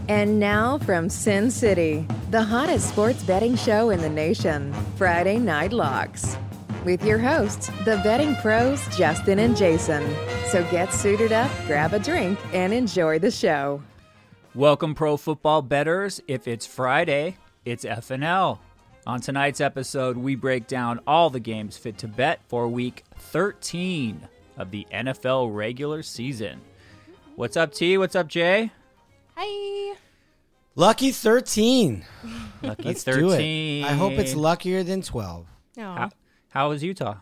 And now from Sin City, the hottest sports betting show in the nation, Friday Night Locks. With your hosts, the betting pros, Justin and Jason. So get suited up, grab a drink, and enjoy the show. Welcome, pro football bettors. If it's Friday, it's FNL. On tonight's episode, we break down all the games fit to bet for Week 13 of the NFL regular season. What's up, T? What's up, Jay? Hi. Lucky 13. Lucky Let's 13. do it. I hope it's luckier than 12. No. How was Utah?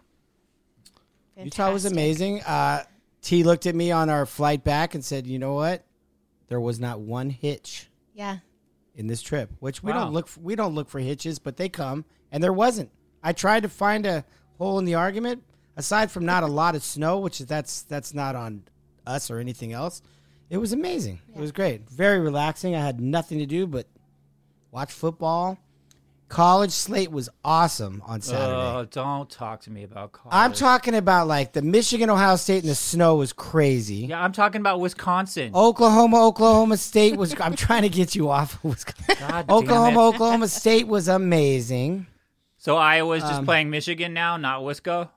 Utah was amazing. T looked at me on our flight back and said, "You know what? There was not one hitch Yeah. in this trip." Which we Wow. don't look for hitches, but they come, and there wasn't. I tried to find a hole in the argument, aside from not a lot of snow, which is that's not on us or anything else. It was amazing. It was great. Very relaxing. I had nothing to do but watch football. College slate was awesome on Saturday. Oh, don't talk to me about college. I'm talking about like the Michigan, Ohio State, and the snow was crazy. Yeah, I'm talking about Wisconsin. Oklahoma State was. I'm trying to get you off of Wisconsin. God damn it. Oklahoma State was amazing. So Iowa's just playing Michigan now, not Wisco?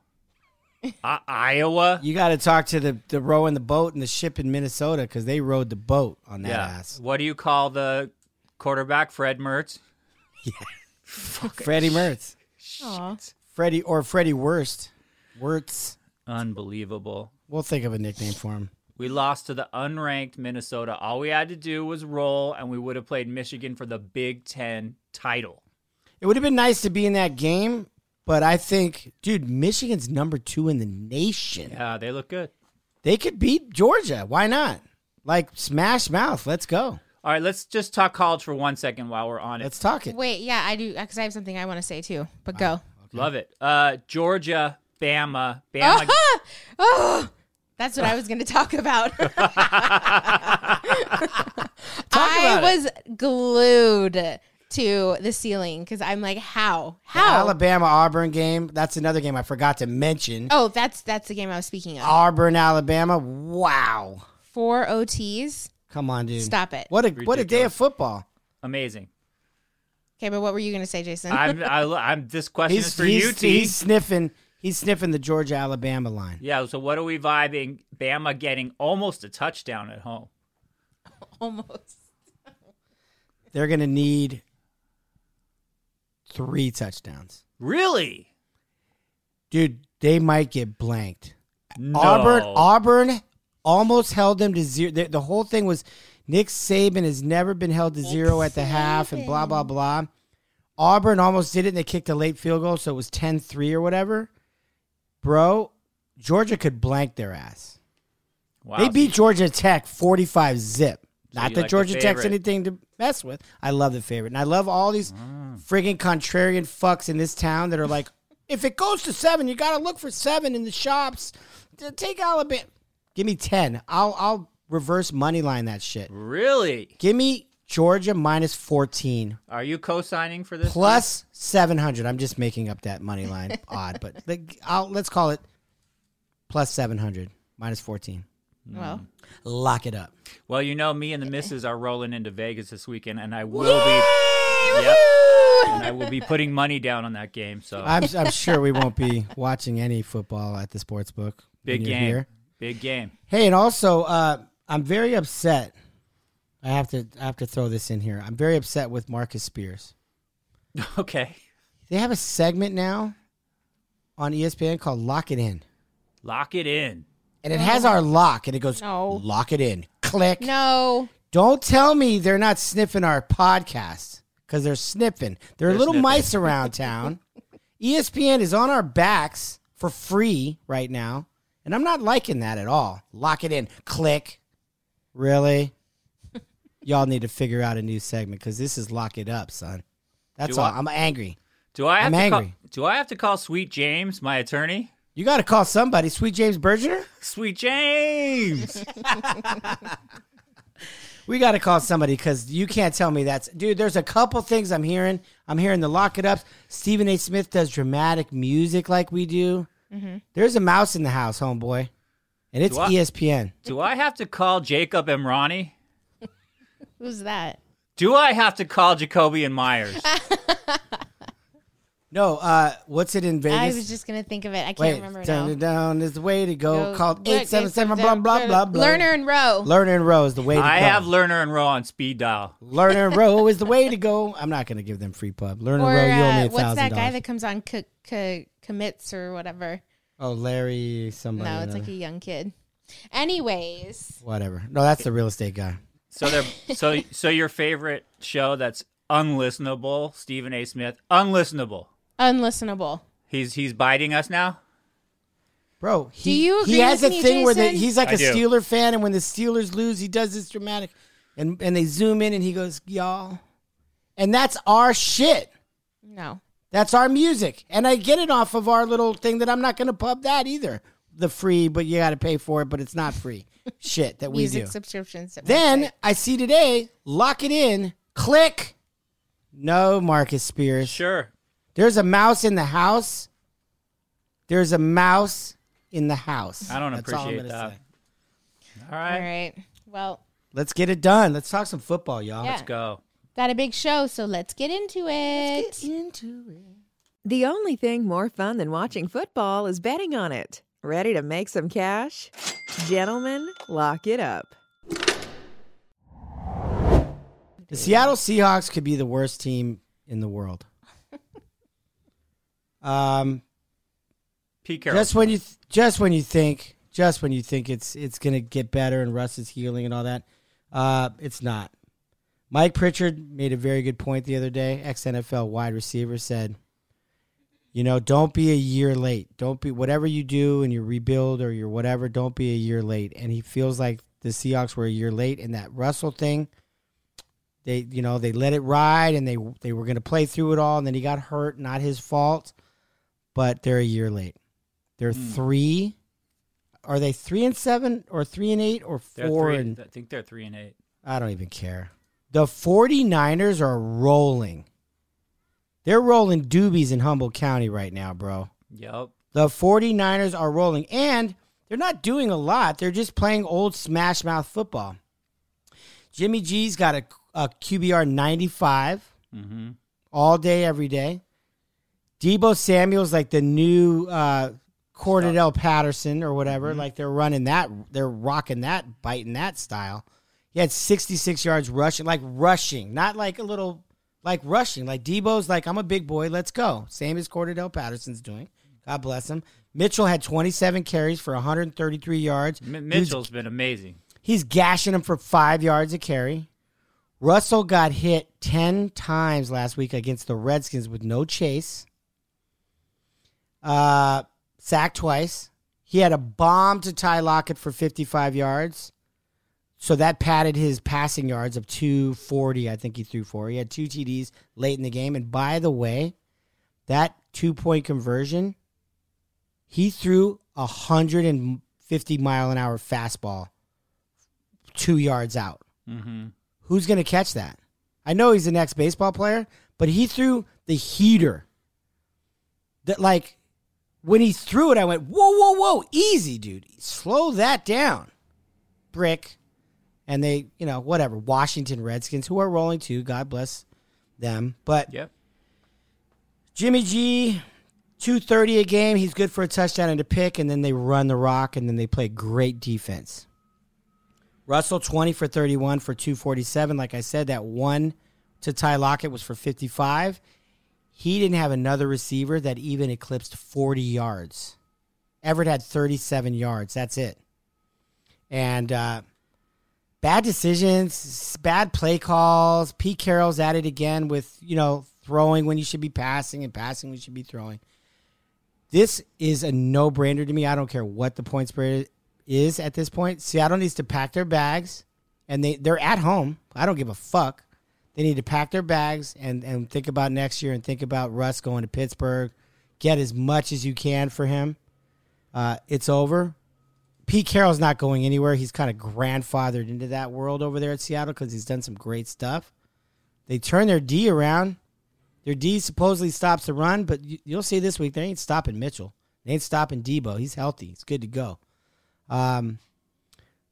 Iowa? You got to talk to the rowing the boat and the ship in Minnesota because they rowed the boat on that ass. What do you call the quarterback? Fred Mertz? Freddie Mertz. Aw. Freddie Wirtz. Unbelievable. We'll think of a nickname for him. We lost to the unranked Minnesota. All we had to do was roll, and we would have played Michigan for the Big Ten title. It would have been nice to be in that game, but I think, dude, Michigan's number 2 in the nation. Yeah, they look good. They could beat Georgia. Why not? Like, smash mouth. Let's go. All right, let's just talk college for 1 second while we're on it. Let's talk it. Wait, yeah, I do, because I have something I want to say too. But go. Love it. Georgia, Bama. Oh, that's what I was going to talk about. I was glued to the ceiling because I'm like, how? The Alabama-Auburn game, that's another game I forgot to mention. Oh, that's the game I was speaking of. Auburn, Alabama. Wow. 4 OTs. Come on, dude. Stop it. What a day of football. Amazing. Okay, but what were you going to say, Jason? I'm. This question is for you, T. He's sniffing the Georgia-Alabama line. Yeah, so what are we vibing? Bama getting almost a touchdown at home. Almost. They're going to need 3 touchdowns. Really? Dude, they might get blanked. No. Auburn almost held them to 0. The whole thing was Nick Saban has never been held to 0 at the half and blah, blah, blah. Auburn almost did it, and they kicked a late field goal, so it was 10-3 or whatever. Bro, Georgia could blank their ass. Wow. They beat Georgia Tech 45-zip. Not you that like the Georgia Tech's favorite. anything to mess with. I love the favorite. And I love all these friggin' contrarian fucks in this town that are like, if it goes to 7, you got to look for 7 in the shops. Take Alabama. Give me 10. I'll reverse money line that shit. Really? Give me Georgia minus 14. Are you co-signing for this? Plus 700. I'm just making up that money line. Odd, but let's call it plus 700 minus 14. Well, Lock it up. Well, you know, me and the missus are rolling into Vegas this weekend, and I will be putting money down on that game. So I'm sure we won't be watching any football at the sports book. big when you're game, here. big game. Hey, and also, I'm very upset. I have to throw this in here. I'm very upset with Marcus Spears. Okay, They have a segment now on ESPN called Lock It In. lock it in. And it has our lock, and it goes, No. Lock it in. Click. no. Don't tell me they're not sniffing our podcast, because they're sniffing. There are They're little sniffing. mice around town. ESPN is on our backs for free right now, and I'm not liking that at all. Lock it in. Click. Really? Y'all need to figure out a new segment, because this is Lock It Up, son. That's Do all. I- I'm angry. Do I have I'm to call, angry. do I have to call Sweet James, my attorney? You got to call somebody. Sweet James Bergener? Sweet James. We got to call somebody, because you can't tell me that's... Dude, there's a couple things I'm hearing. I'm hearing the Lock It Ups. Stephen A. Smith does dramatic music like we do. Mm-hmm. There's a mouse in the house, homeboy. And it's Do I- ESPN. Do I have to call Jacob Emrani? Who's that? Do I have to call Jacoby and Myers? No, what's it in Vegas? I was just going to think of it. I can't remember now. Down is the way to go. Called 877 blah, blah, blah, blah. Lerner and Rowe. Lerner and Rowe is the way to go. I have Lerner and Rowe on speed dial. Lerner and Rowe is the way to go. I'm not going to give them free pub. Lerner and Rowe, you owe me $1,000. What's that guy that comes on commits or whatever? Oh, Larry somebody. No, it's like a young kid. Anyways. Whatever. No, that's the real estate guy. So your favorite show that's unlistenable, Stephen A. Smith, unlistenable. Unlistenable. He's biting us now? Bro, do you agree he has with a me, thing where Jason? he's like I a do. Steeler fan, and when the Steelers lose, he does this dramatic, and they zoom in, and he goes, y'all. And that's our shit. No. That's our music. And I get it off of our little thing that I'm not going to pub that either. The free, but you got to pay for it, but it's not free. Shit that we do. Music subscriptions. Then I see today, lock it in, click. No, Marcus Spears. Sure. There's a mouse in the house. There's a mouse in the house. I don't That's all I'm appreciate gonna that. say. All right. All right. Well, Let's get it done. Let's talk some football, y'all. Yeah. Let's go. got a big show, so let's get into it. The only thing more fun than watching football is betting on it. Ready to make some cash? Gentlemen, lock it up. The Seattle Seahawks could be the worst team in the world. Pete Carroll. Just when you think it's gonna get better and Russ is healing and all that, it's not. Mike Pritchard made a very good point the other day. Ex-NFL wide receiver said, don't be a year late. Don't be whatever you do and you rebuild or you're whatever. Don't be a year late. And he feels like the Seahawks were a year late, and that Russell thing. They let it ride, and they were going to play through it all, and then he got hurt. Not his fault, but they're a year late. They're 3. Are they 3-7 or 3-8 or 4? I think they're 3-8. I don't even care. The 49ers are rolling. They're rolling doobies in Humboldt County right now, bro. Yep. The 49ers are rolling, and they're not doing a lot. They're just playing old smash mouth football. Jimmy G's got a QBR 95 all day, every day. Debo Samuel's like the new Cordell Patterson or whatever. Like they're running that. They're rocking that, biting that style. He had 66 yards rushing, not like a little, like rushing. Like Debo's like, I'm a big boy, let's go. Same as Cordell Patterson's doing. God bless him. Mitchell had 27 carries for 133 yards. Mitchell's been amazing. He's gashing him for 5 yards a carry. Russell got hit 10 times last week against the Redskins with no chase. Sacked twice. He had a bomb to Ty Lockett for 55 yards. So that padded his passing yards of 240. I think he threw 4. He had 2 TDs late in the game. And by the way, that 2-point conversion, he threw 150-mile-an-hour fastball 2 yards out. Mm-hmm. Who's going to catch that? I know he's an ex-baseball player, but he threw the heater. That, like, when he threw it, I went, whoa, whoa, whoa, easy, dude. Slow that down. Brick. And they, whatever, Washington Redskins, who are rolling too. God bless them. But Yep. Jimmy G, 230 a game. He's good for a touchdown and a pick, and then they run the rock, and then they play great defense. Russell, 20 for 31 for 247. Like I said, that one to Ty Lockett was for 55. He didn't have another receiver that even eclipsed 40 yards. Everett had 37 yards. That's it. And bad decisions, bad play calls. Pete Carroll's at it again with, throwing when you should be passing and passing when you should be throwing. This is a no-brainer to me. I don't care what the point spread is at this point. Seattle needs to pack their bags, and they're at home. I don't give a fuck. They need to pack their bags and think about next year and think about Russ going to Pittsburgh. Get as much as you can for him. It's over. Pete Carroll's not going anywhere. He's kind of grandfathered into that world over there at Seattle because he's done some great stuff. They turn their D around. Their D supposedly stops the run, but you'll see this week they ain't stopping Mitchell. They ain't stopping Debo. He's healthy. He's good to go.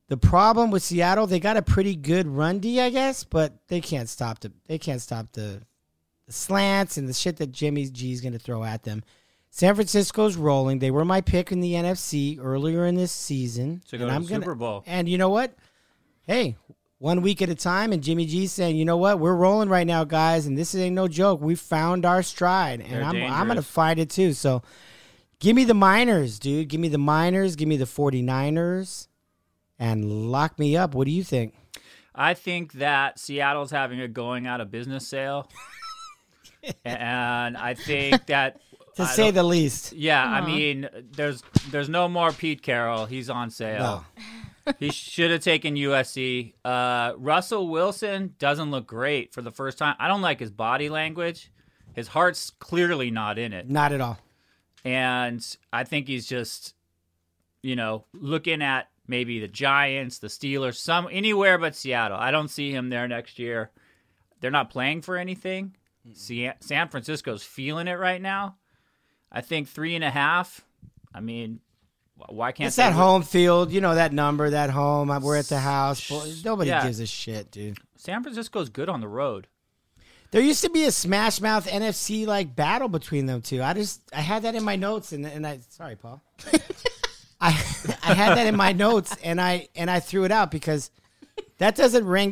The problem with Seattle, they got a pretty good run D, I guess, but they can't stop the slants and the shit that Jimmy G is going to throw at them. San Francisco's rolling. They were my pick in the NFC earlier in this season. To go to the Super Bowl. And you know what? Hey, 1 week at a time, and Jimmy G's saying, you know what? We're rolling right now, guys, and this ain't no joke. We found our stride, and I'm going to find it too. So give me the Miners, dude. Give me the Miners. Give me the 49ers. And lock me up. What do you think? I think that Seattle's having a going out of business sale. And I think that... to say the least. Yeah, I mean, there's no more Pete Carroll. He's on sale. No. He should have taken USC. Russell Wilson doesn't look great for the first time. I don't like his body language. His heart's clearly not in it. Not at all. And I think he's just, looking at maybe the Giants, the Steelers, anywhere but Seattle. I don't see him there next year. They're not playing for anything. San Francisco's feeling it right now. I think 3.5. I mean, why can't it's that home field? You know that number, that home. We're at the house. Nobody gives a shit, dude. San Francisco's good on the road. There used to be a smash mouth NFC like battle between them two. I had that in my notes, and I sorry, Paul. I had that in my notes, and I threw it out because that doesn't ring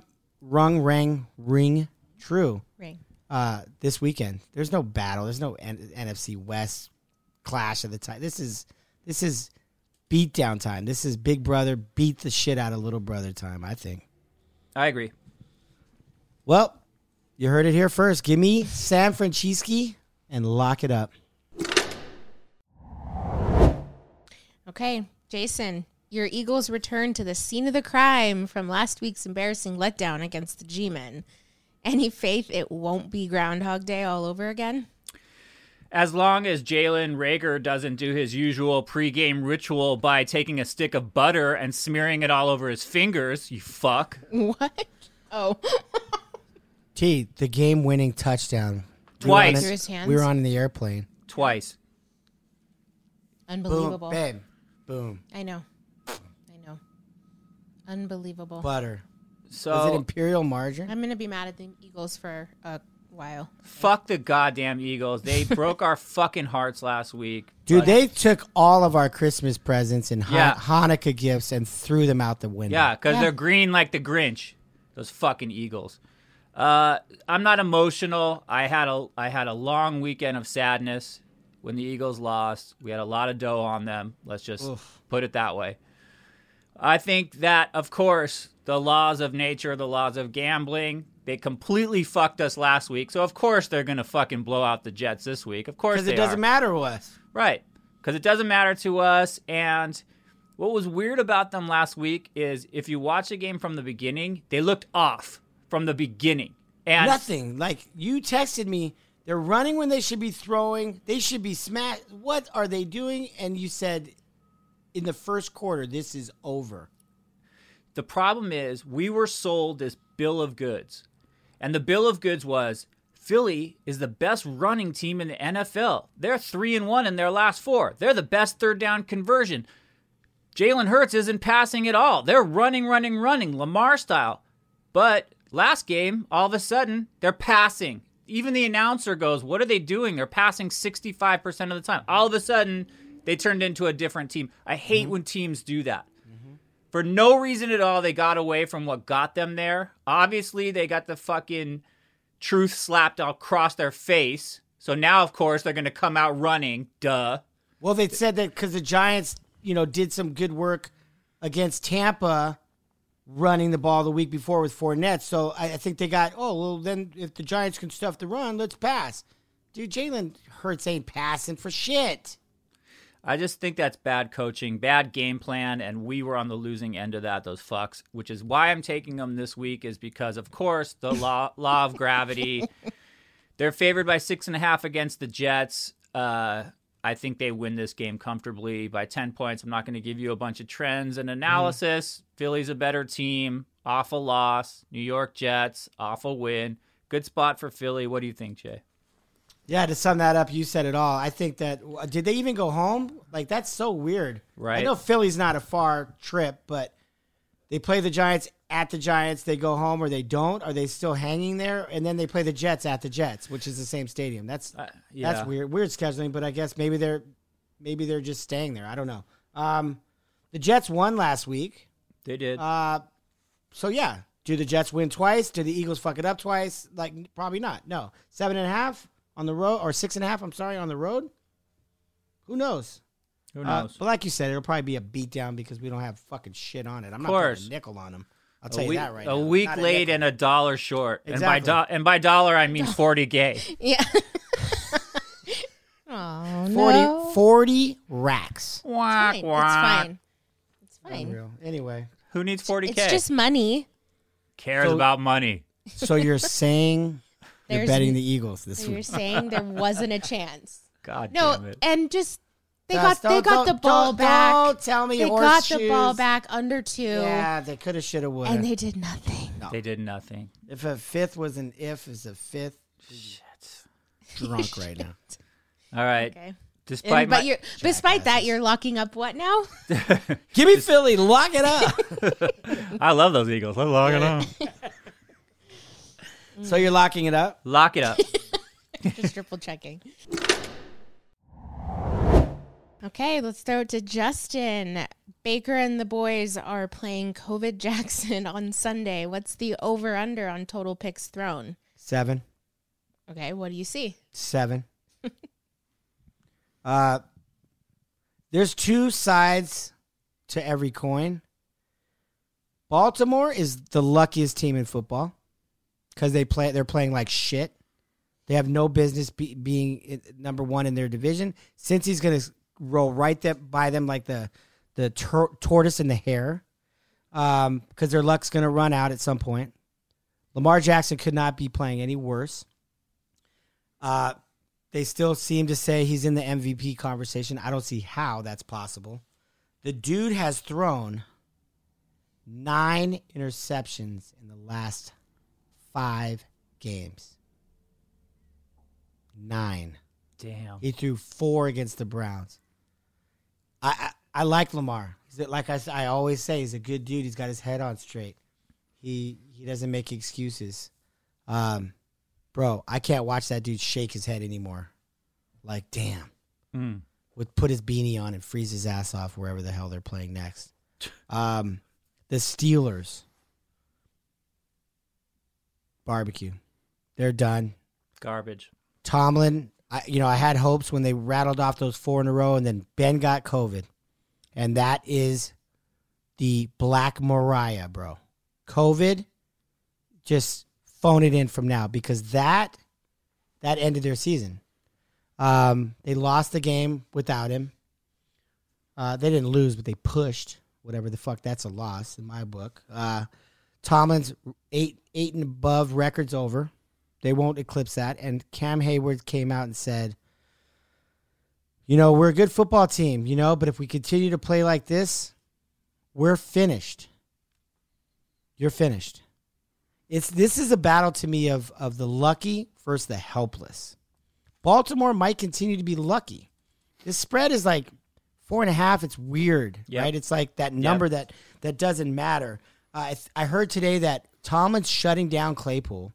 true. Ring. This weekend, there's no battle. There's no NFC West clash of the time. This is beat down time. This is Big Brother beat the shit out of Little Brother time. I think. I agree. Well, you heard it here first. Give me San Francisco and lock it up. Okay, Jason, your Eagles return to the scene of the crime from last week's embarrassing letdown against the G-Men. Any faith it won't be Groundhog Day all over again? As long as Jalen Reagor doesn't do his usual pregame ritual by taking a stick of butter and smearing it all over his fingers, you fuck. What? Oh. The game-winning touchdown. Twice. We were on the airplane. Twice. Unbelievable. Boom, babe. Boom. I know. Unbelievable. Butter. So, is it Imperial margarine? I'm going to be mad at the Eagles for a while. Fuck the goddamn Eagles. They broke our fucking hearts last week. Dude, they took all of our Christmas presents and Hanukkah gifts and threw them out the window. Yeah, because they're green like the Grinch. Those fucking Eagles. I'm not emotional. I had a long weekend of sadness when the Eagles lost. We had a lot of dough on them. Let's just put it that way. I think that, of course, the laws of nature, the laws of gambling, they completely fucked us last week. So, of course, they're going to fucking blow out the Jets this week. Of course they are. Because it doesn't matter to us. Right. Because it doesn't matter to us. And what was weird about them last week is if you watch the game from the beginning, they looked off from the beginning. And nothing. Like, you texted me, they're running when they should be throwing. They should be smashed. What are they doing? And you said, in the first quarter, this is over. The problem is we were sold this bill of goods. And the bill of goods was Philly is the best running team in the NFL. They're 3-1 in their last 4. They're the best third down conversion. Jalen Hurts isn't passing at all. They're running, Lamar style. But last game, all of a sudden, they're passing. Even the announcer goes, what are they doing? They're passing 65% of the time. All of a sudden, they turned into a different team. I hate when teams do that. For no reason at all, they got away from what got them there. Obviously, they got the fucking truth slapped across their face. So now, of course, they're going to come out running. Duh. Well, they said that because the Giants, did some good work against Tampa running the ball the week before with Fournette. So I think they got, then if the Giants can stuff the run, let's pass. Dude, Jalen Hurts ain't passing for shit. I just think that's bad coaching, bad game plan, and we were on the losing end of that, those fucks, which is why I'm taking them this week is because, of course, the law of gravity. They're favored by 6.5 against the Jets. I think they win this game comfortably by 10 points. I'm not going to give you a bunch of trends and analysis. Philly's a better team. Awful loss. New York Jets, awful win. Good spot for Philly. What do you think, Jay? Yeah, to sum that up, you said it all. I think that, did they even go home? Like, that's so weird. Right. I know Philly's not a far trip, but They play the Giants at the Giants. They go home or they don't. Are they still hanging there? And then they play the Jets at the Jets, which is the same stadium. That's weird. Weird scheduling, but I guess maybe they're just staying there. I don't know. The Jets won last week. They did. So yeah, do the Jets win twice? Do the Eagles fuck it up twice? Like probably not. No, 7.5 on the road or 6.5. I'm sorry, on the road. Who knows? Who knows? But like you said, it'll probably be a beatdown because we don't have fucking shit on it. I'm not putting a nickel on them. I'll tell you that right now. A week late and $1 short. Exactly. And by dollar, I mean 40K. Yeah. Oh, 40 racks. It's fine. It's fine. Unreal. Anyway. Who needs 40K? It's just money. Cares about money. So you're saying you're betting the Eagles this week? You're saying there wasn't a chance. God damn it. And just they Gus, got the ball back. Don't tell me they got the ball back under 2. Yeah, they could have, should have, would have. And they did nothing. No. They did nothing. If a fifth was an if, is a fifth. Shit. Drunk right now. All right. Okay. Despite Despite that, you're locking up what now? Give me Philly. Lock it up. I love those Eagles. Let's lock it up. So you're locking it up? Lock it up. Just triple checking. Okay, let's throw it to Justin. Baker and the boys are playing COVID Jackson on Sunday. What's the over-under on total picks thrown? 7. Okay, what do you see? 7. There's 2 sides to every coin. Baltimore is the luckiest team in football because they're playing like shit. They have no business being number 1 in their division. Since he's going to roll right by them like the tortoise and the hare, because their luck's going to run out at some point. Lamar Jackson could not be playing any worse. They still seem to say he's in the MVP conversation. I don't see how that's possible. The dude has thrown 9 interceptions in the last 5 games. 9. Damn. He threw 4 against the Browns. I like Lamar. Like I always say, he's a good dude. He's got his head on straight. He doesn't make excuses. Bro, I can't watch that dude shake his head anymore. Like, damn. Would put his beanie on and freeze his ass off wherever the hell they're playing next. The Steelers. Barbecue. They're done. Garbage. Tomlin, I had hopes when they rattled off those 4 in a row, and then Ben got COVID. And that is the Black Mariah, bro. COVID, just phone it in from now because that ended their season. They lost the game without him. They didn't lose, but they pushed. Whatever the fuck, that's a loss in my book. Tomlin's 8 and above record's over. They won't eclipse that. And Cam Hayward came out and said, we're a good football team, but if we continue to play like this, we're finished. You're finished. This is a battle to me of the lucky versus the helpless. Baltimore might continue to be lucky. This spread is like 4.5. It's weird, right? It's like that number that doesn't matter. I heard today that Tomlin's shutting down Claypool.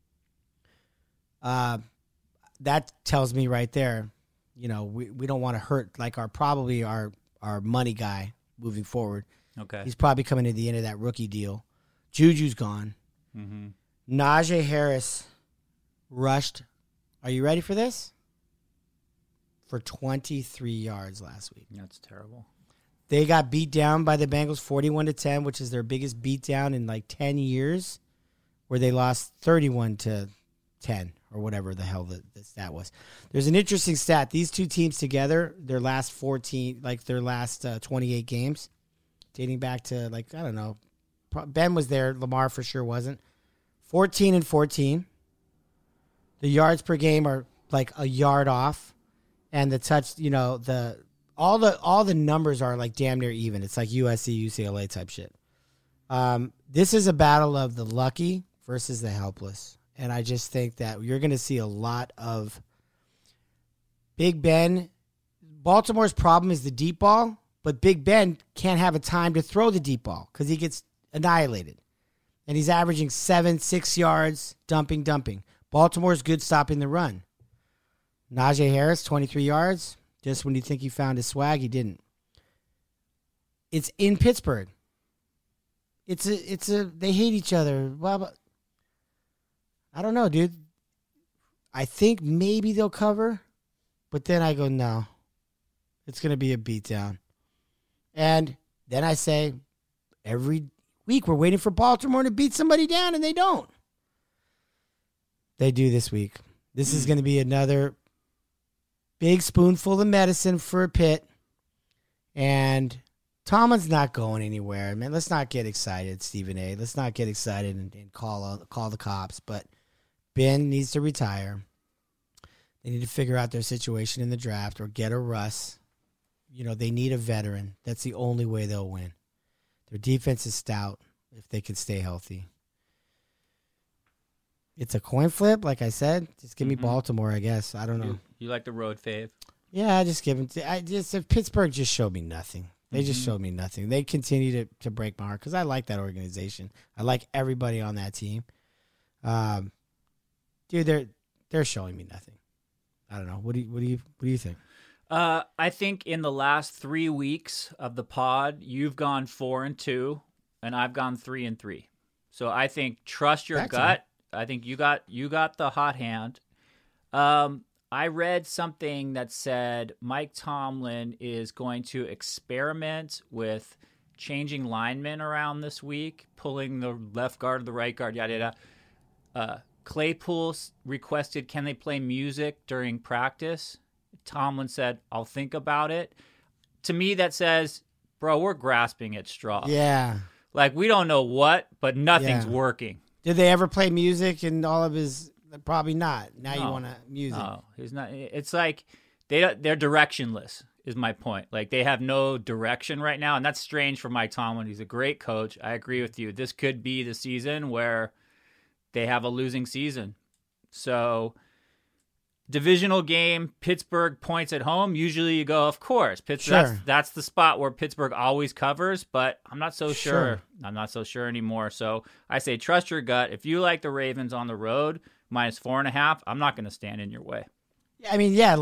That tells me right there, we don't want to hurt like our money guy moving forward. Okay. He's probably coming to the end of that rookie deal. Juju's gone. Mm-hmm. Najee Harris rushed. Are you ready for this? For 23 yards last week. That's terrible. They got beat down by the Bengals 41-10, which is their biggest beatdown in like 10 years, where they lost 31-10 or whatever the hell the stat was. There's an interesting stat. These two teams together, their last 28 games, dating back to I don't know. Ben was there. Lamar for sure wasn't. 14-14. The yards per game are like a yard off, and the touch, all the numbers are like damn near even. It's like USC, UCLA type shit. This is a battle of the lucky versus the helpless, and I just think that you're going to see a lot of Big Ben. Baltimore's problem is the deep ball, but Big Ben can't have a time to throw the deep ball because he gets annihilated. And he's averaging 6 yards, dumping. Baltimore's good stopping the run. Najee Harris, 23 yards. Just when you think he found his swag, he didn't. It's in Pittsburgh. They hate each other. Blah, blah. I don't know, dude. I think maybe they'll cover, but then I go, no. It's going to be a beatdown. And then I say, every week we're waiting for Baltimore to beat somebody down, and they don't. They do this week. This is going to be another big spoonful of medicine for Pitt. And Tomlin's not going anywhere. Man, let's not get excited, Stephen A. Let's not get excited and call the cops. But Ben needs to retire. They need to figure out their situation in the draft or get a Russ. They need a veteran. That's the only way they'll win. Their defense is stout if they can stay healthy. It's a coin flip, like I said. Just give me Baltimore, I guess. I don't know. You like the road fave? Yeah, just give them. Pittsburgh just showed me nothing. They just showed me nothing. They continue to break my heart because I like that organization. I like everybody on that team. Dude, they're showing me nothing. I don't know. What do you think? I think in the last 3 weeks of the pod, you've gone 4-2, and I've gone 3-3. So I think trust your gut. I think you got the hot hand. I read something that said Mike Tomlin is going to experiment with changing linemen around this week, pulling the left guard to the right guard, yada yada. Claypool requested, can they play music during practice? Tomlin said, I'll think about it. To me, that says, bro, we're grasping at straws. Yeah. Like, we don't know what, but nothing's working. Did they ever play music in all of his? Probably not. Now you want music. No, he's not. It's like they're directionless, is my point. Like, they have no direction right now, and that's strange for Mike Tomlin. He's a great coach. I agree with you. This could be the season where they have a losing season. So, divisional game, Pittsburgh points at home. Usually you go, of course. That's the spot where Pittsburgh always covers, but I'm not so sure. I'm not so sure anymore. So I say trust your gut. If you like the Ravens on the road, -4.5, I'm not going to stand in your way. I mean, yeah,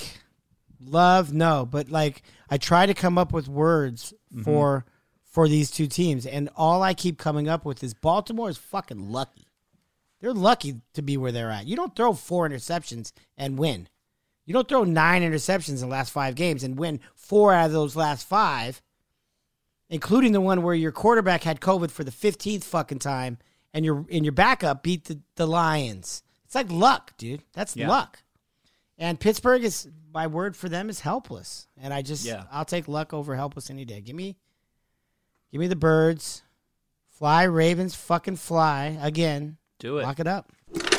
love, no. But, I try to come up with words for these two teams, and all I keep coming up with is Baltimore is fucking lucky. They're lucky to be where they're at. You don't throw 4 interceptions and win. You don't throw 9 interceptions in the last 5 games and win 4 out of those last 5, including the one where your quarterback had COVID for the 15th fucking time and your backup beat the Lions. It's like luck, dude. That's luck. And Pittsburgh is, my word for them is helpless. And I'll take luck over helpless any day. Give me the birds. Fly, Ravens, fucking fly again. Do it. Lock it up.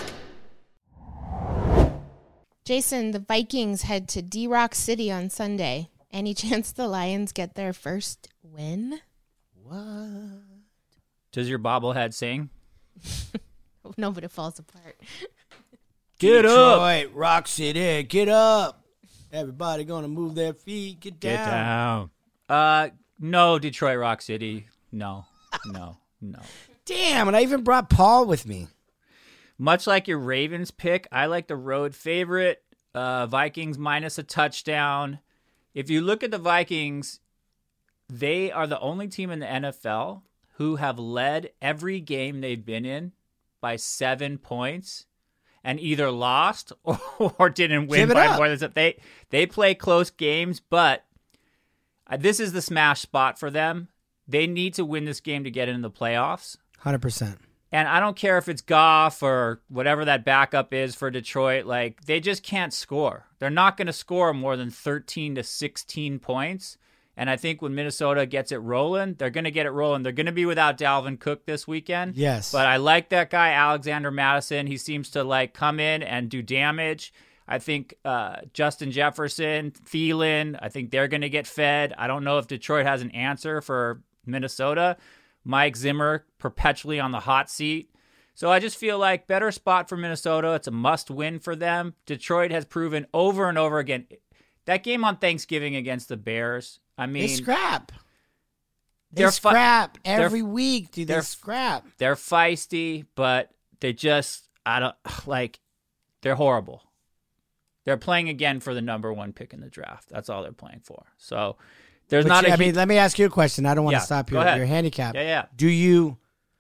Jason, the Vikings head to D-Rock City on Sunday. Any chance the Lions get their first win? What? Does your bobblehead sing? No, but it falls apart. Get Detroit, Rock City, get up. Everybody gonna move their feet. Get down. No, Detroit Rock City. No. Damn, and I even brought Paul with me. Much like your Ravens pick, I like the road favorite. Vikings minus a touchdown. If you look at the Vikings, they are the only team in the NFL who have led every game they've been in by 7 points and either lost or didn't win by more than that. They play close games, but this is the smash spot for them. They need to win this game to get into the playoffs. 100%. And I don't care if it's Goff or whatever that backup is for Detroit. Like, they just can't score. They're not going to score more than 13 to 16 points. And I think when Minnesota gets it rolling, they're going to get it rolling. They're going to be without Dalvin Cook this weekend. Yes. But I like that guy, Alexander Madison. He seems to, come in and do damage. I think Justin Jefferson, Thielen, I think they're going to get fed. I don't know if Detroit has an answer for Minnesota. Mike Zimmer perpetually on the hot seat. So I just feel like better spot for Minnesota. It's a must-win for them. Detroit has proven over and over again. That game on Thanksgiving against the Bears, I mean... They scrap. They scrap every week, dude. They scrap. They're feisty, but they just, they're horrible. They're playing again for the number 1 pick in the draft. That's all they're playing for. So let me ask you a question. I don't want to stop your handicap. Yeah. Do you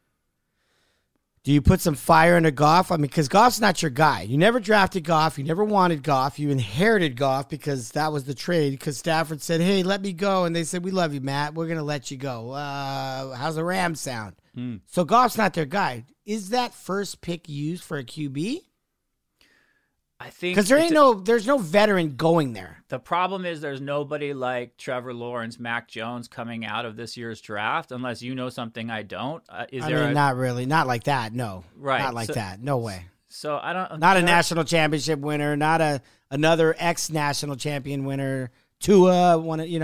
put some fire into Goff? I mean, because Goff's not your guy. You never drafted Goff. You never wanted Goff. You inherited Goff because that was the trade. Because Stafford said, "Hey, let me go," and they said, "We love you, Matt. We're gonna let you go." How's the Rams sound? So Goff's not their guy. Is that first pick used for a QB? I think because there's no veteran going there. The problem is there's nobody like Trevor Lawrence, Mac Jones coming out of this year's draft, unless you know something I don't. Not really, not like that. No, right, not like that. No way. So I don't. Not a national championship winner. Not another ex-national champion winner. Tua,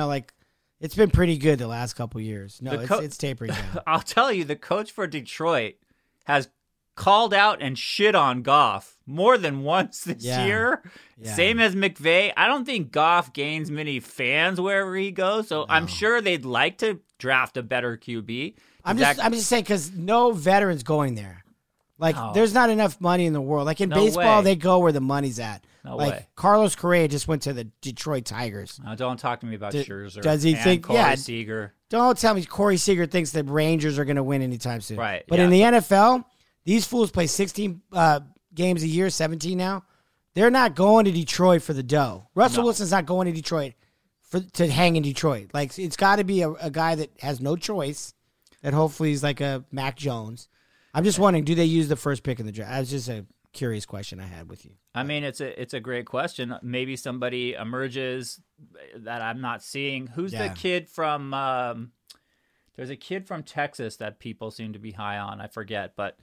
it's been pretty good the last couple years. No, it's tapering down. I'll tell you, the coach for Detroit has called out and shit on Goff more than once this year. Yeah. Same as McVay. I don't think Goff gains many fans wherever he goes, so I'm sure they'd like to draft a better QB. I'm just saying because no veterans going there. There's not enough money in the world. Like in baseball, they go where the money's at. No way. Carlos Correa just went to the Detroit Tigers. Don't talk to me about Scherzer. Does he think? Corey Seager. Don't tell me Corey Seager thinks the Rangers are going to win anytime soon. Right. But in the NFL, these fools play 16 games a year, 17 now. They're not going to Detroit for the dough. Russell Wilson's not going to Detroit to hang in Detroit. It's got to be a guy that has no choice. That hopefully is like a Mac Jones. I'm just wondering, do they use the first pick in the draft? That's just a curious question I had with you. I mean, it's a great question. Maybe somebody emerges that I'm not seeing. Who's the kid from? There's a kid from Texas that people seem to be high on. I forget, but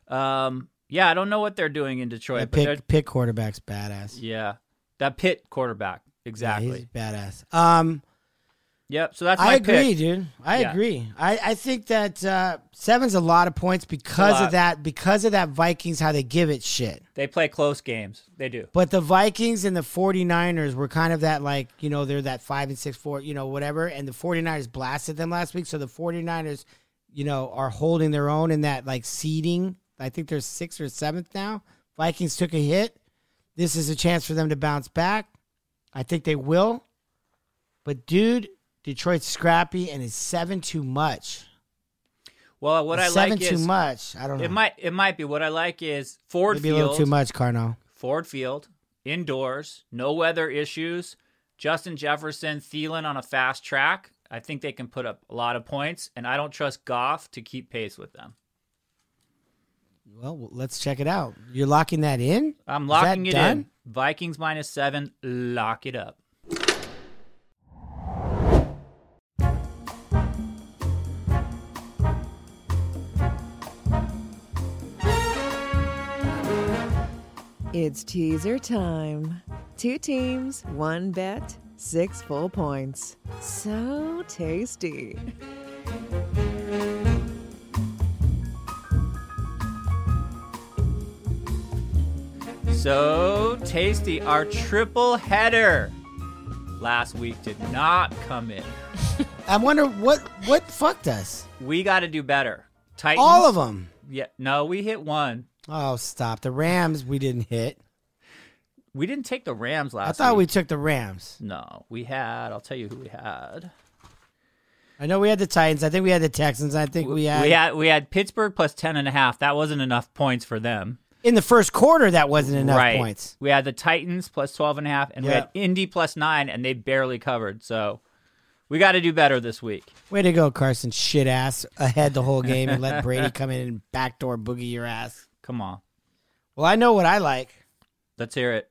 I don't know what they're doing in Detroit. Pitt quarterback's badass. Yeah, that Pitt quarterback, exactly. Yeah, he's badass. Yep. So that's my pick. I agree, dude. I agree. I think that 7's a lot of points because of that Vikings, how they give it shit. They play close games. They do. But the Vikings and the 49ers were kind of that they're that 5-6-4, whatever. And the 49ers blasted them last week. So the 49ers, are holding their own in that seeding. I think they're 6th or 7th now. Vikings took a hit. This is a chance for them to bounce back. I think they will. But dude, Detroit's scrappy, and is 7 too much? Well, what I like is 7 too much. I don't know. It might be. What I like is Ford Maybe Field. A little too much, Carno. Ford Field, indoors, no weather issues. Justin Jefferson, Thielen on a fast track. I think they can put up a lot of points, and I don't trust Goff to keep pace with them. Well, let's check it out. You're locking that in? I'm locking it in. Vikings -7. Lock it up. It's teaser time. 2 teams, 1 bet, 6 full points. So tasty. So tasty. Our triple header last week did not come in. I wonder what fucked us. We got to do better. Titans. All of them. Yeah. No, we hit one. Oh, stop. The Rams we didn't hit. We didn't take the Rams last week. I thought we took the Rams. No, we had. I'll tell you who we had. I know we had the Titans. I think we had the Texans. I think we had Pittsburgh plus 10.5. That wasn't enough points for them. In the first quarter, that wasn't enough points. We had the Titans plus 12.5, and we had Indy plus 9, and they barely covered. So we got to do better this week. Way to go, Carson. Shit ass ahead the whole game and let Brady come in and backdoor boogie your ass. Come on. Well, I know what I like. Let's hear it.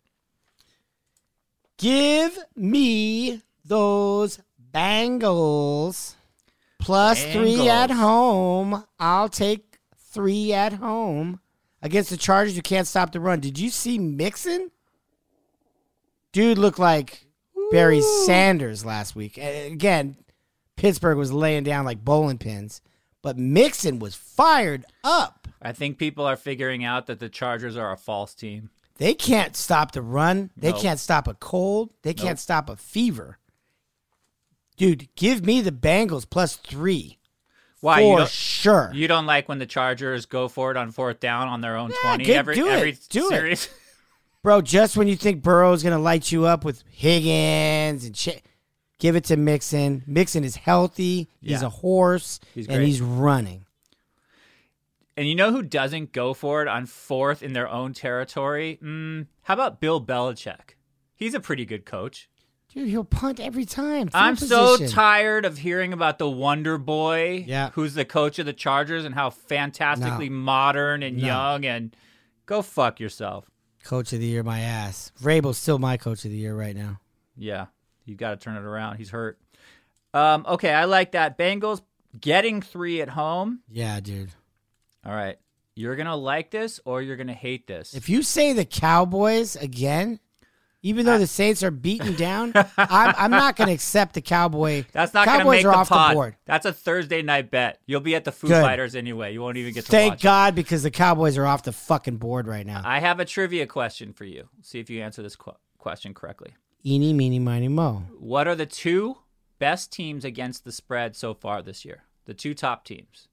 Give me those Bengals plus 3 at home. I'll take 3 at home against the Chargers who can't stop the run. Did you see Mixon? Dude looked like Barry Sanders last week. Again, Pittsburgh was laying down like bowling pins, but Mixon was fired up. I think people are figuring out that the Chargers are a false team. They can't stop the run. They can't stop a cold. They can't stop a fever. Dude, give me the Bengals plus 3. Why, For sure. You don't like when the Chargers go for it on 4th down on their own 20 do every it. series? Bro, just when you think Burrow's going to light you up with Higgins and shit, give it to Mixon. Mixon is healthy. He's a horse. He's and great. he's running. And you know who doesn't go for it on 4th in their own territory? How about Bill Belichick? He's a pretty good coach. Dude, he'll punt every time. I'm Field so position. tired of hearing about the Wonder Boy, Yeah. who's the coach of the Chargers, and how fantastically modern and young. And go fuck yourself. Coach of the year, my ass. Vrabel's still my coach of the year right now. Yeah, you got to turn it around. He's hurt. Okay, I like that. Bengals getting 3 at home. Yeah, dude. All right. You're going to like this or you're going to hate this. If you say the Cowboys again, even though the Saints are beaten down, I'm not going to accept the Cowboy. That's not going to Cowboys make are the off pod. the board. That's a Thursday night bet. You'll be at the Foo Good. Fighters anyway. You won't even get to Thank watch God, because the Cowboys are off the fucking board right now. it. I have a trivia question for you. See if you answer this question correctly. Eeny, meeny, miny, mo. What are the 2 best teams against the spread so far this year? The 2 top teams.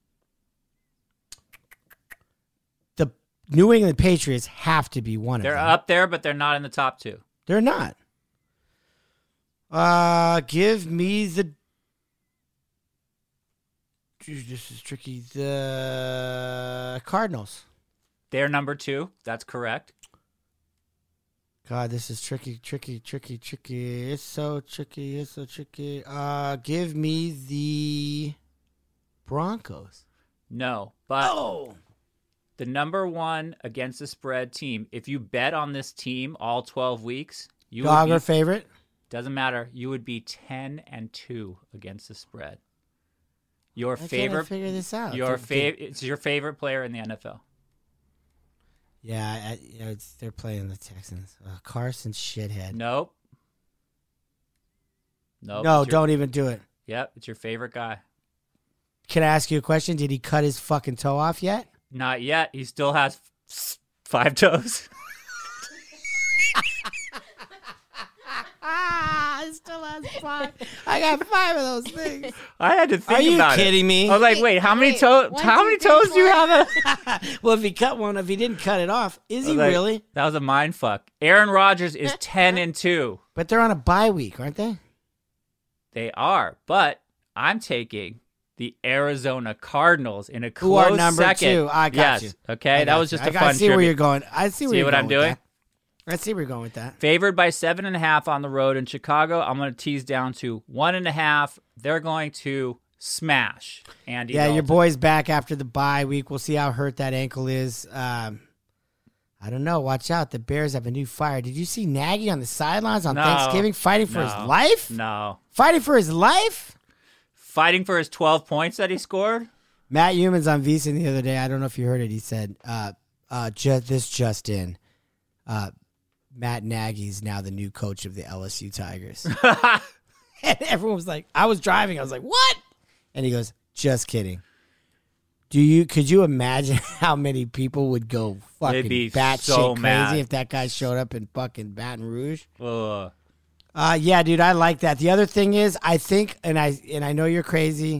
The New England Patriots have to be one of They're them. up there, but they're not in the top 2. They're not. Give me the. Dude, this is tricky. The Cardinals. They're number 2. That's correct. God, this is tricky. It's so tricky. Give me the Broncos. No, but the number 1 against the spread team, if you bet on this team all 12 weeks, you Dog would or be, favorite? doesn't matter, you would be 10-2 against the spread. Your Why can't I favorite figure this out? it's your favorite player in the NFL. Yeah, they're playing the Texans. Carson shithead. Nope. No, it's your- don't even do it. Yep, it's your favorite guy. Can I ask you a question? Did he cut his fucking toe off yet? Not yet. He still has 5 toes. I still have 5. I got 5 of those things. I had to think Are you about it. kidding me? I was like, wait, how many Wait, toes? 1, How 2, many 3, toes do you 4. have? Well, if he didn't cut it off, is I he was like, really? That was a mind fuck. Aaron Rodgers is 10-2. But they're on a bye week, aren't they? They are, but I'm taking the Arizona Cardinals in a Who are close number second. 2? I got yes. you. Okay, I that got was you. just a I fun see where trivia. you're going. I see where See you're what going I'm with doing? that. I see where you're going with that. Favored by 7.5 on the road in Chicago. I'm going to tease down to 1.5. They're going to smash Andy. Yeah, your Dalton. boy's back after the bye week. We'll see how hurt that ankle is. I don't know. Watch out. The Bears have a new fire. Did you see Nagy on the sidelines on No. Thanksgiving fighting for his No. life? No. Fighting for his life? Fighting for his 12 points that he scored? Matt Humans on VSiN the other day. I don't know if you heard it. He said, just in. Matt Nagy's now the new coach of the LSU Tigers. And everyone was like, I was driving. I was like, what? And he goes, just kidding. Could you imagine how many people would go fucking be batshit so crazy mad. if that guy showed up in fucking Baton Rouge? Ugh. Yeah, dude, I like that. The other thing is, I think, and I know you're crazy,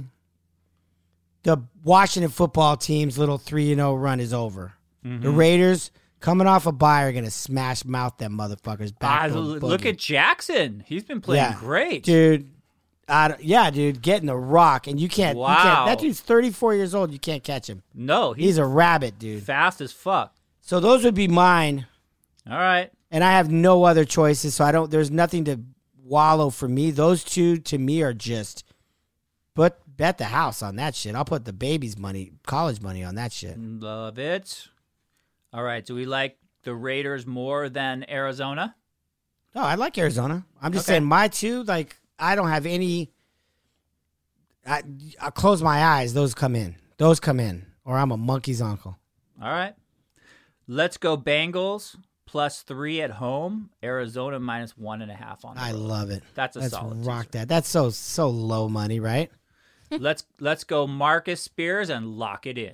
the Washington football team's little 3-0 run is over. Mm-hmm. The Raiders, coming off a bye, are going to smash mouth them motherfuckers back. Look at Jackson. He's been playing great. Dude. Dude, getting the rock, and you can't. Wow. That dude's 34 years old. You can't catch him. No, He's a rabbit, dude. fast as fuck. So those would be mine, All right. and I have no other choices. So I don't. There's nothing to wallow for me. Those two to me are just. But bet the house on that shit. I'll put the baby's money, college money on that shit. Love it. All right. Do we like the Raiders more than Arizona? No, I like Arizona. I'm just Okay. saying my two. Like I don't have any. I close my eyes. Those come in. Or I'm a monkey's uncle. All right. Let's go Bengals +3 at home. Arizona -1.5 on the I road. love it. That's a Let's solid rock teaser. that. That's so low money, right? Let's go Marcus Spears and lock it in.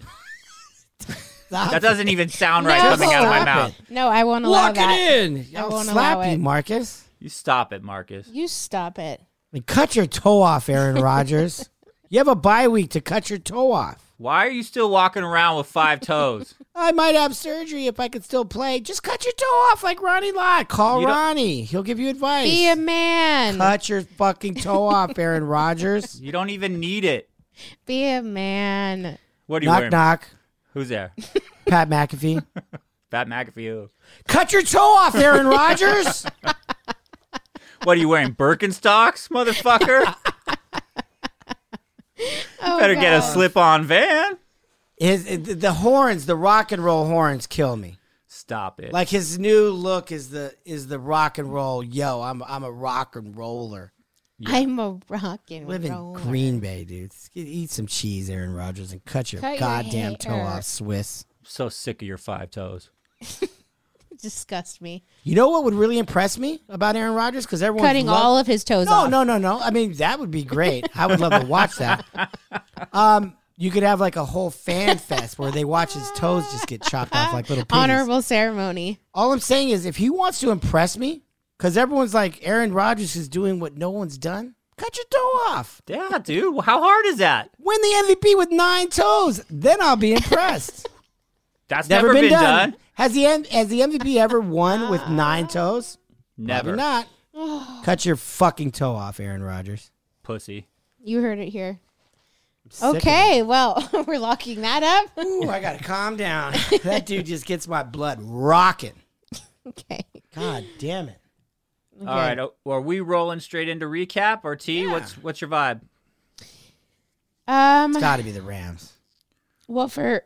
Stop That doesn't even sound right No. coming out of my Stop mouth. it. No, I won't allow Lock that. it in. I I'll won't slap allow you, it. Marcus. You stop it, Marcus. You stop it. I mean, cut your toe off, Aaron Rodgers. You have a bye week to cut your toe off. Why are you still walking around with 5 toes? I might have surgery if I could still play. Just cut your toe off like Ronnie Lott. Call Ronnie. He'll give you advice. Be a man. Cut your fucking toe off, Aaron Rodgers. You don't even need it. Be a man. What are you Knock, wearing? knock. Who's there? Pat McAfee. Pat McAfee. Cut your toe off, Aaron Rodgers. What are you wearing? Birkenstocks, motherfucker? Better get a slip-on van. The horns, the rock and roll horns kill me. Stop it. Like his new look is the rock and roll. Yo, I'm a rock and roller. Yeah. I'm a rock and Live in roller. Green Bay, dude. Eat some cheese, Aaron Rodgers, and cut your Cut your goddamn toe hair. off, Swiss. I'm so sick of your 5 toes. Disgust me. You know what would really impress me about Aaron Rodgers? Because everyone's Cutting all of his toes off. No. I mean, that would be great. I would love to watch that. You could have like a whole fan fest where they watch his toes just get chopped off like little piggies. Honorable ceremony. All I'm saying is if he wants to impress me, because everyone's like, Aaron Rodgers is doing what no one's done, cut your toe off. Yeah, dude. How hard is that? Win the MVP with 9 toes. Then I'll be impressed. That's never been done. Has the MVP ever won with 9 toes? Never. Probably not. Cut your fucking toe off, Aaron Rodgers. Pussy. You heard it here. Sick of Okay, well, we're locking that up. Ooh, I gotta calm down. That dude just gets my blood rocking. Okay. God damn it. Okay. All right. Are we rolling straight into recap or T? Yeah. What's your vibe? It's gotta be the Rams. Well, for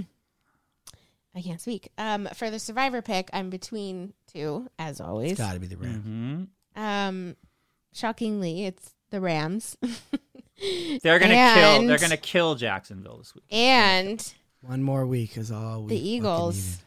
I can't speak. For the survivor pick, I'm between 2, as always. It's gotta be the Rams. Mm-hmm. Shockingly, it's the Rams. They're gonna kill Jacksonville this week. And One more week is all we the Eagles.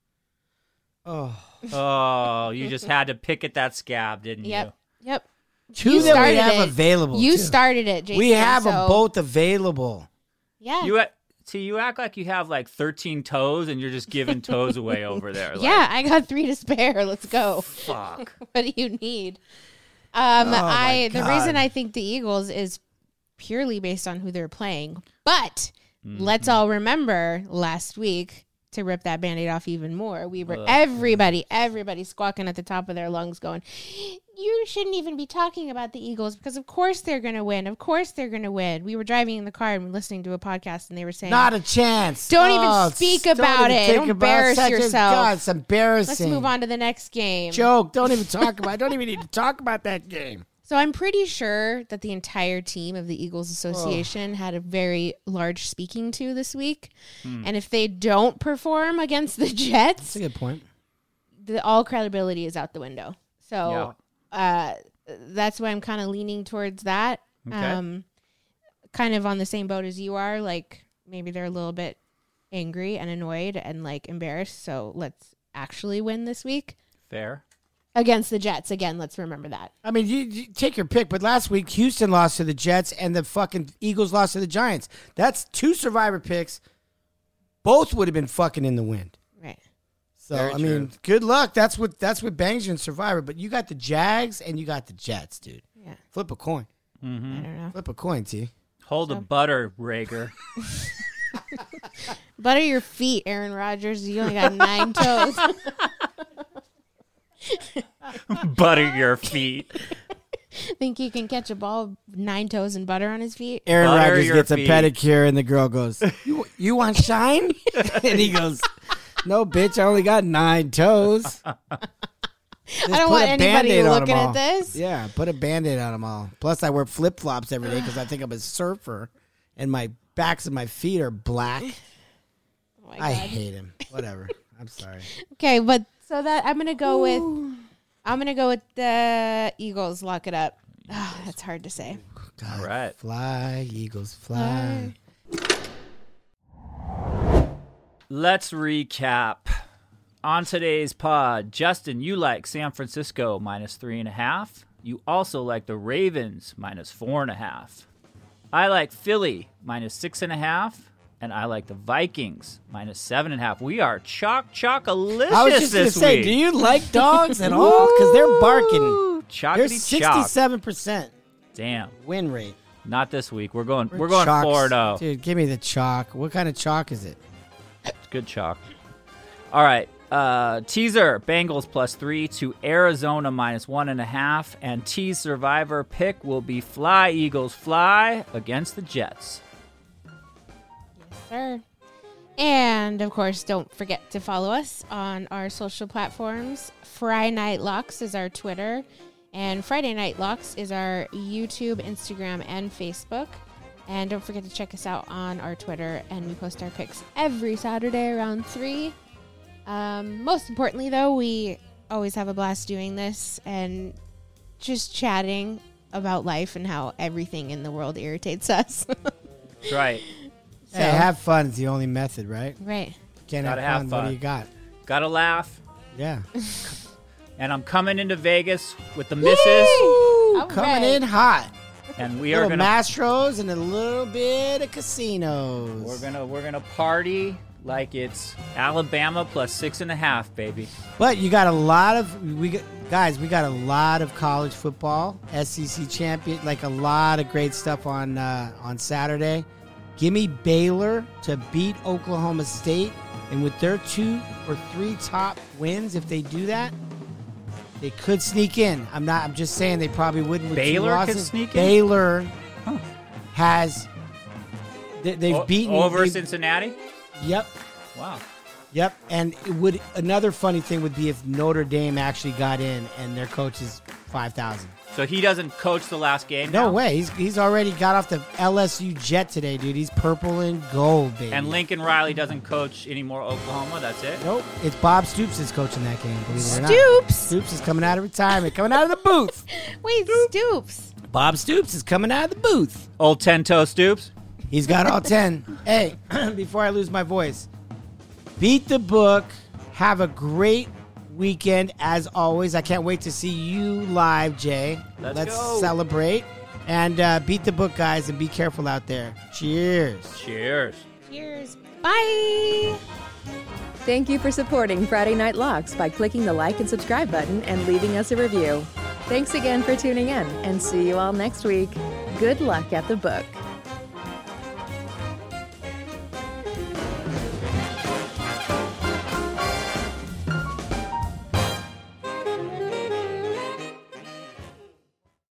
Oh, you just had to pick at that scab, didn't Yep. Yep. Two You that we started have it. available. You too. started it, Jason. We have them so- both available. Yeah. you? You act like you have like 13 toes and you're just giving toes away over there. Like, Yeah, I got 3 to spare. Let's go. fuck. What do you need? my The God. reason I think the Eagles is purely based on who they're playing. But let's all remember last week, to rip that Band-Aid off even more, we were everybody squawking at the top of their lungs going, you shouldn't even be talking about the Eagles because of course they're going to win. Of course they're going to win. We were driving in the car and listening to a podcast and they were saying, Not a chance. Don't even speak about it. Don't embarrass yourself. God, it's embarrassing. let's move on to the next game. Joke. Don't even talk about. Don't even need to talk about that game. So I'm pretty sure that the entire team of the Eagles Association had a very large speaking to this week. And if they don't perform against the Jets, That's a good point. all credibility is out the window. So that's why I'm kind of leaning towards that. Okay. Kind of on the same boat as you are. Like maybe they're a little bit angry and annoyed and like embarrassed. So let's actually win this week Fair. against the Jets. Again, let's remember that. I mean, you take your pick, but last week Houston lost to the Jets and the fucking Eagles lost to the Giants. That's 2 survivor picks. Both would have been fucking in the wind. Right. So Very I mean, true. good luck. That's what bangs you in Survivor. But you got the Jags and you got the Jets, dude. Yeah. Flip a coin. I don't know. Flip a coin, T. Hold a butter, Rager. Butter your feet, Aaron Rodgers. You only got 9 toes. Butter your feet. Think he can catch a ball, 9 toes and butter on his feet? Aaron Butter Rodgers your gets feet. a pedicure and the girl goes, "You want shine?" And he goes, "No, bitch. I only got 9 toes." I don't want anybody looking at this. Yeah, put a Band-Aid on them all. Plus, I wear flip-flops every day because I think I'm a surfer, and my backs of my feet are black. Oh my I God. hate him. Whatever. I'm sorry. Okay, but so that I'm gonna go with the Eagles. Lock it up. That's hard to say. God, All right. Fly, Eagles, fly. Let's recap. On today's pod, Justin, you like San Francisco -3.5. You also like the Ravens -4.5. I like Philly -6.5. And I like the Vikings -7.5. We are chocolicious I was just going to this say, week. do you like dogs at all? Because they're barking. They're Chockety chock. 67% Damn. win rate. Not this week. We're going Chalks. 4-0. Dude, give me the chalk. What kind of chalk is it? It's good chalk. All right. Teaser, Bengals +3 to Arizona -1.5. And tease survivor pick will be Fly Eagles Fly against the Jets. Yes, sir. And, of course, don't forget to follow us on our social platforms. Friday Night Locks is our Twitter. And Friday Night Locks is our YouTube, Instagram, and Facebook. And don't forget to check us out on our Twitter. And we post our picks every Saturday around 3. Most importantly, though, we always have a blast doing this and just chatting about life and how everything in the world irritates us. That's right. Hey, have fun is the only method, right? Right. Can't Gotta have have fun. What fun. do you got? Gotta laugh. Yeah. And I'm coming into Vegas with the missus. All Coming right. in hot. And we are Little gonna Mastros and a little bit of casinos. we're gonna party like it's Alabama +6.5, baby. But you got a lot of we got a lot of college football, SEC champion, like a lot of great stuff on Saturday. Give me Baylor to beat Oklahoma State, and with their 2 or 3 top wins, if they do that, they could sneak in. I'm just saying they probably wouldn't. With Baylor 2 could losses. sneak in? Baylor Huh. has they've beaten over they- Cincinnati. Yep. Wow. Yep, and it would another funny thing would be if Notre Dame actually got in and their coach is 5,000. So he doesn't coach the last game. No now? way, he's already got off the LSU jet today, dude. He's purple and gold, baby. And Lincoln Riley doesn't coach anymore Oklahoma. That's it. Nope, it's Bob Stoops is coaching that game. Believe it or not. Stoops. Stoops is coming out of retirement, coming out of the booth. Wait, Stoops. Bob Stoops is coming out of the booth. Old 10-toe Stoops. He's got all 10. Hey, before I lose my voice, beat the book. Have a great weekend as always. I can't wait to see you live, Jay. Let's go. Celebrate. And beat the book, guys, and be careful out there. Cheers. Cheers. Cheers. Bye. Thank you for supporting Friday Night Locks by clicking the like and subscribe button and leaving us a review. Thanks again for tuning in, and see you all next week. Good luck at the book.